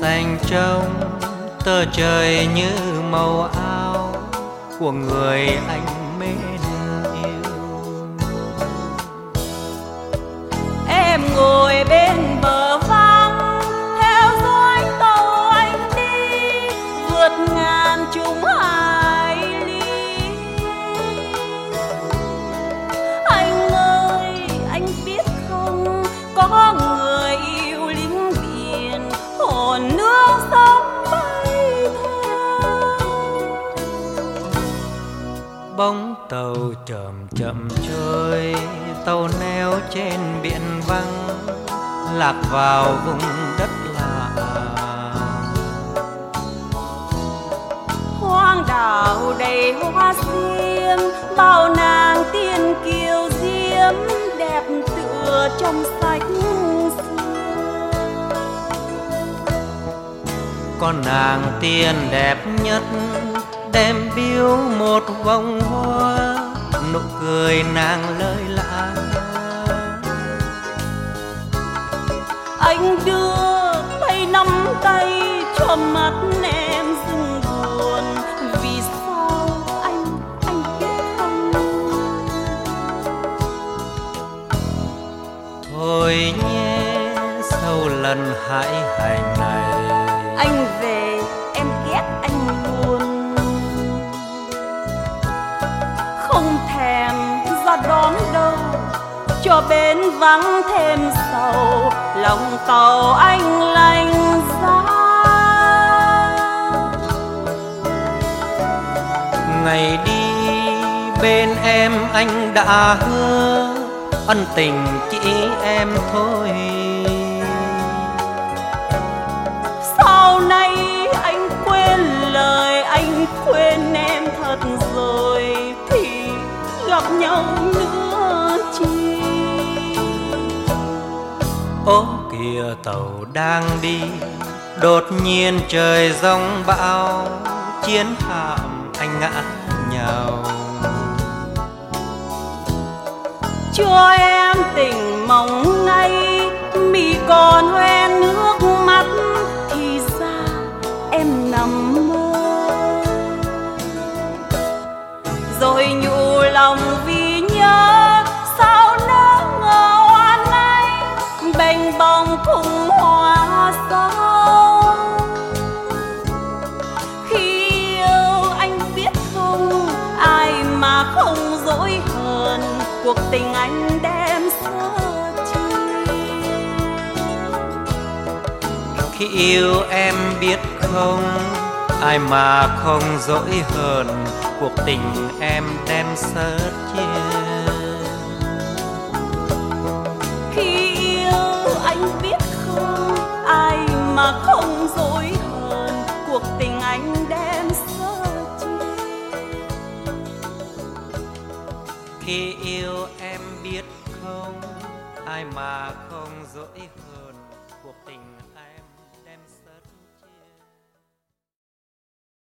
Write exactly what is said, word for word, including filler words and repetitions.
xanh trong tờ trời như màu áo của người anh mến yêu. Em ngồi bên bờ vắng theo dõi tàu anh đi vượt ngàn trùng hải lý. Anh ơi, anh biết không, có người yêu lính biển hồn nước sóng bay theo. Bóng tàu chậm chậm trôi, tàu neo trên biển vắng, lạc vào vùng đất lạ. Hoang đảo đầy hoa xiêm, bao nàng tiên kiều diễm, đẹp tựa trong sách xưa. Con nàng tiên đẹp nhất đem biếu một vòng hoa, nụ cười nàng lơi lã. Anh đưa tay nắm tay cho mắt em dừng buồn. Vì sao anh, anh biết không? Thôi nhé, sau lần hải hành này, Anh về em ghét anh luôn. Không thèm ra đón đâu, cho bến vắng thêm sầu, lòng tàu anh lạnh giá. ngày đi bên em anh đã hứa ân tình chỉ em thôi. Sau này anh quên lời, anh quên em thật rồi, thì gặp nhau nữa chi. Ô kìa tàu đang đi, đột nhiên trời giông bão, chiến hạm anh ngã nhào. Cho em tình mong ngay, mi còn hoen nước mắt, thì ra em nằm mơ. Rồi nhủ lòng vì nhớ, sao nỡ ngờ oan anh, bềnh bồng cùng hoa sâu. Khi yêu anh biết không, ai mà không dỗi hờn, cuộc tình anh đem sơ chi. Khi yêu em biết không, ai mà không dỗi hờn, cuộc tình em đem sớt chia. Khi yêu anh biết không, ai mà không dỗi hờn, cuộc tình anh đem sơ chi. Khi yêu em biết không, ai mà không dỗi hờn, cuộc tình em